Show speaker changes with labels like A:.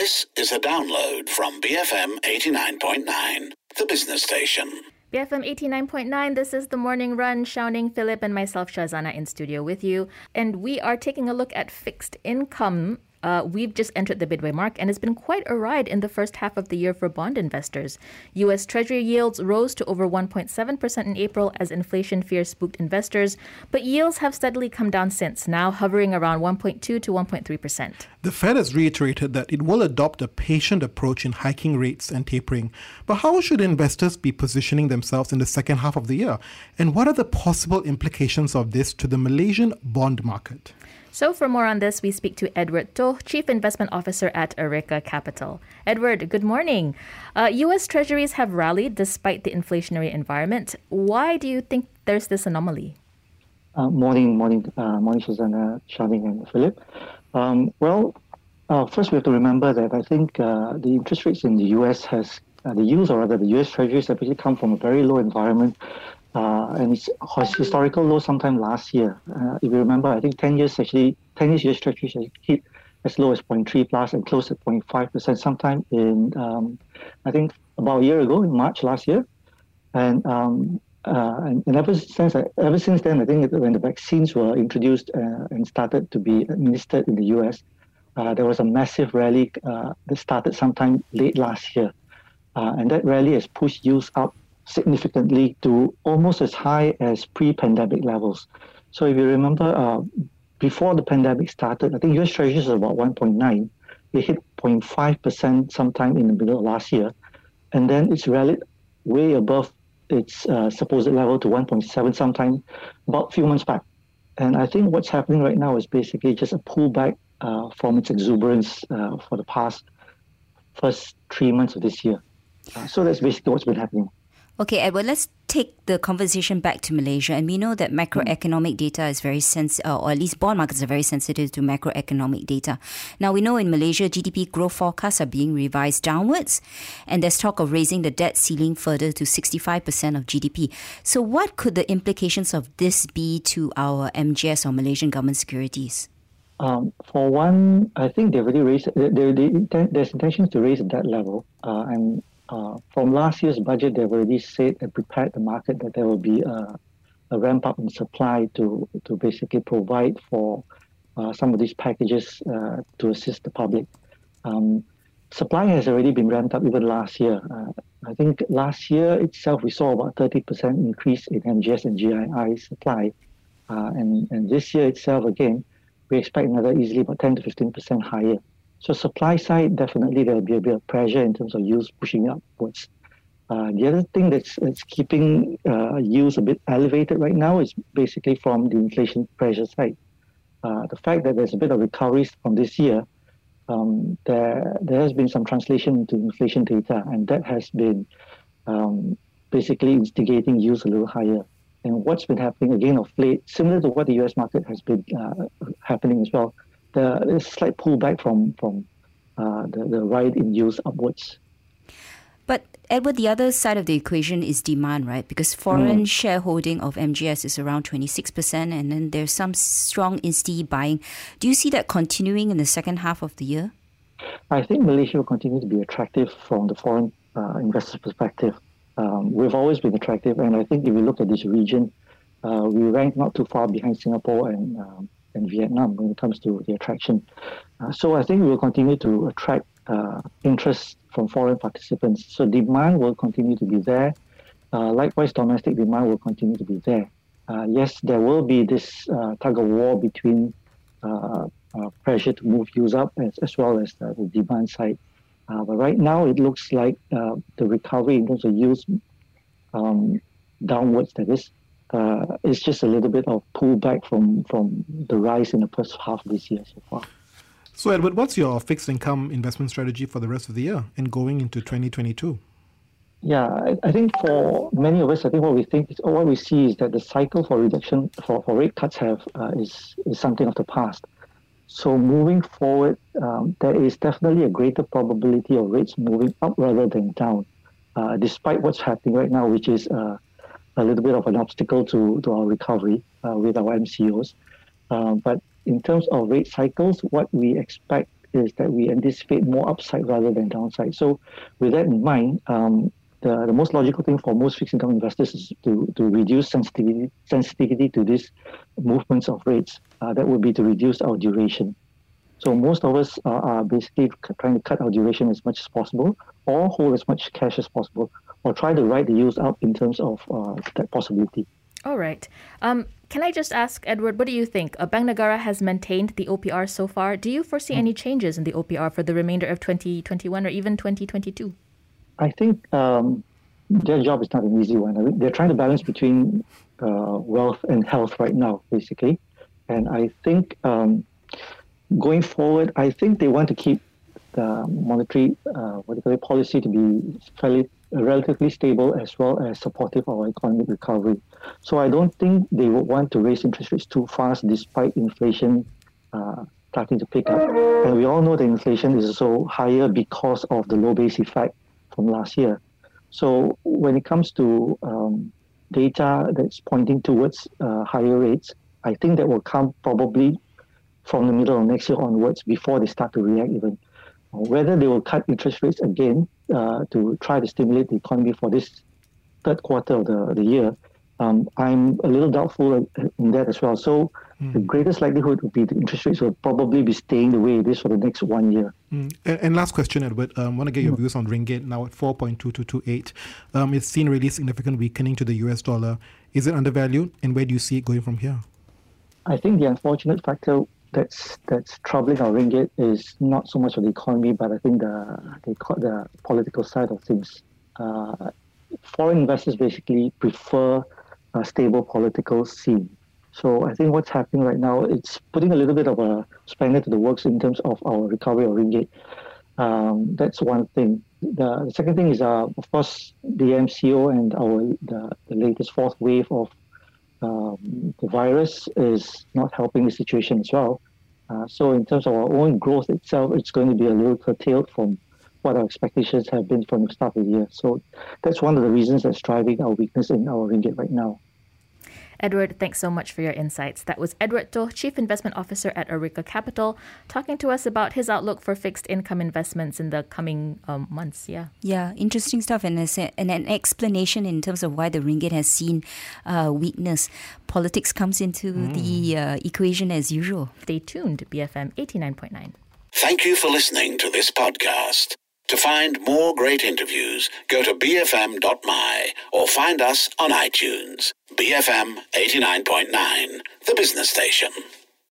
A: This is a download from BFM 89.9, the business station.
B: BFM 89.9, this is The Morning Run. Xiao-Ning, Philip and myself, Shazana, in studio with you. And we are taking a look at fixed income. We've just entered the midway mark, and it's been quite a ride in the first half of the year for bond investors. U.S. Treasury yields rose to over 1.7% in April as inflation fears spooked investors, but yields have steadily come down since, now hovering around 1.2 to 1.3%.
C: The Fed has reiterated that it will adopt a patient approach in hiking rates and tapering. But how should investors be positioning themselves in the second half of the year? And what are the possible implications of this to the Malaysian bond market?
B: So for more on this, we speak to Edward Toh, Chief Investment Officer at Eureka Capital. Edward, good morning. U.S. Treasuries have rallied despite the inflationary environment. Why do you think there's this anomaly?
D: Morning, Susanna, Xiao-Ning and Philip. First we have to remember that I think the interest rates in the U.S. the U.S. Treasuries have actually come from a very low environment. And it's historical low sometime last year. If you remember, I think 10 years US Treasuries actually hit as low as 0.3 plus and close at 0.5% sometime in, I think about a year ago, in March last year. And ever since then, I think when the vaccines were introduced and started to be administered in the US, there was a massive rally that started sometime late last year. And that rally has pushed yields up significantly to almost as high as pre-pandemic levels. So if you remember, before the pandemic started, I think US Treasuries was about 1.9. They hit 0.5% sometime in the middle of last year. And then it's rallied way above its supposed level to 1.7 sometime about a few months back. And I think what's happening right now is basically just a pullback from its exuberance for the first 3 months of this year. So that's basically what's been happening.
E: Okay, Edward, let's take the conversation back to Malaysia. And we know that macroeconomic data is very sensitive, or at least bond markets are very sensitive to macroeconomic data. Now, we know in Malaysia, GDP growth forecasts are being revised downwards, and there's talk of raising the debt ceiling further to 65% of GDP. So what could the implications of this be to our MGS or Malaysian government securities?
D: For one, I think they've already raised, there's intentions to raise the debt level, and from last year's budget, they've already said and prepared the market that there will be a ramp up in supply to basically provide for some of these packages to assist the public. Supply has already been ramped up even last year. I think last year itself, we saw about 30% increase in MGS and GII supply. And this year itself, again, we expect another easily about 10 to 15% higher. So supply side, definitely there will be a bit of pressure in terms of yields pushing upwards. The other thing that's keeping yields a bit elevated right now is basically from the inflation pressure side. The fact that there's a bit of recovery from this year, there has been some translation into inflation data, and that has been basically instigating yields a little higher. And what's been happening again of late, similar to what the US market has been happening as well, there's a slight pullback from the ride in yields upwards.
E: But Edward, the other side of the equation is demand, right? Because foreign shareholding of MGS is around 26%, and then there's some strong insti buying. Do you see that continuing in the second half of the year?
D: I think Malaysia will continue to be attractive from the foreign investors' perspective. We've always been attractive, and I think if you look at this region, we rank not too far behind Singapore and Vietnam when it comes to the attraction. So I think we will continue to attract interest from foreign participants. So demand will continue to be there. Likewise, domestic demand will continue to be there. Yes, there will be this tug of war between pressure to move yields up as well as the demand side. But right now, it looks like the recovery in terms of yields downwards, that is, it's just a little bit of pullback from the rise in the first half of this year so far.
C: So, Edward, what's your fixed income investment strategy for the rest of the year and going into 2022?
D: Yeah, I think for many of us, I think what we see is that the cycle for reduction for rate cuts is something of the past. So moving forward, there is definitely a greater probability of rates moving up rather than down, despite what's happening right now, which is a little bit of an obstacle to our recovery with our MCOs. But in terms of rate cycles, what we expect is that we anticipate more upside rather than downside. So with that in mind, the most logical thing for most fixed income investors is to reduce sensitivity to these movements of rates. That would be to reduce our duration. So most of us are basically trying to cut our duration as much as possible, or hold as much cash as possible, or try to ride the yields up in terms of that possibility.
B: All right. Can I just ask, Edward, what do you think? Bank Negara has maintained the OPR so far. Do you foresee any changes in the OPR for the remainder of 2021 or even 2022?
D: I think their job is not an easy one. I mean, they're trying to balance between wealth and health right now, basically. And I think going forward, I think they want to keep the monetary policy to be relatively stable as well as supportive of our economic recovery. So I don't think they would want to raise interest rates too fast despite inflation starting to pick up. And we all know that inflation is also higher because of the low base effect from last year. So when it comes to data that's pointing towards higher rates, I think that will come probably from the middle of next year onwards before they start to react even. Whether they will cut interest rates again to try to stimulate the economy for this third quarter of the year, I'm a little doubtful in that as well. So the greatest likelihood would be the interest rates will probably be staying the way it is for the next 1 year.
C: And last question, Edward. I want to get your views on ringgit now at 4.2228. It's seen really significant weakening to the US dollar. Is it undervalued, and where do you see it going from here?
D: I think the unfortunate factor that's troubling our ringgit is not so much of the economy, but I think the political side of things. Foreign investors basically prefer a stable political scene. So I think what's happening right now, it's putting a little bit of a spanner to the works in terms of our recovery of ringgit. That's one thing. The second thing is, of course, the MCO and the latest fourth wave of the virus is not helping the situation as well. So in terms of our own growth itself, it's going to be a little curtailed from what our expectations have been from the start of the year. So that's one of the reasons that's driving our weakness in our ringgit right now.
B: Edward, thanks so much for your insights. That was Edward Toh, Chief Investment Officer at Aurika Capital, talking to us about his outlook for fixed income investments in the coming months.
E: Yeah, interesting stuff, and an explanation in terms of why the ringgit has seen weakness. Politics comes into the equation as usual.
B: Stay tuned, BFM 89.9.
A: Thank you for listening to this podcast. To find more great interviews, go to bfm.my or find us on iTunes. BFM 89.9, the business station.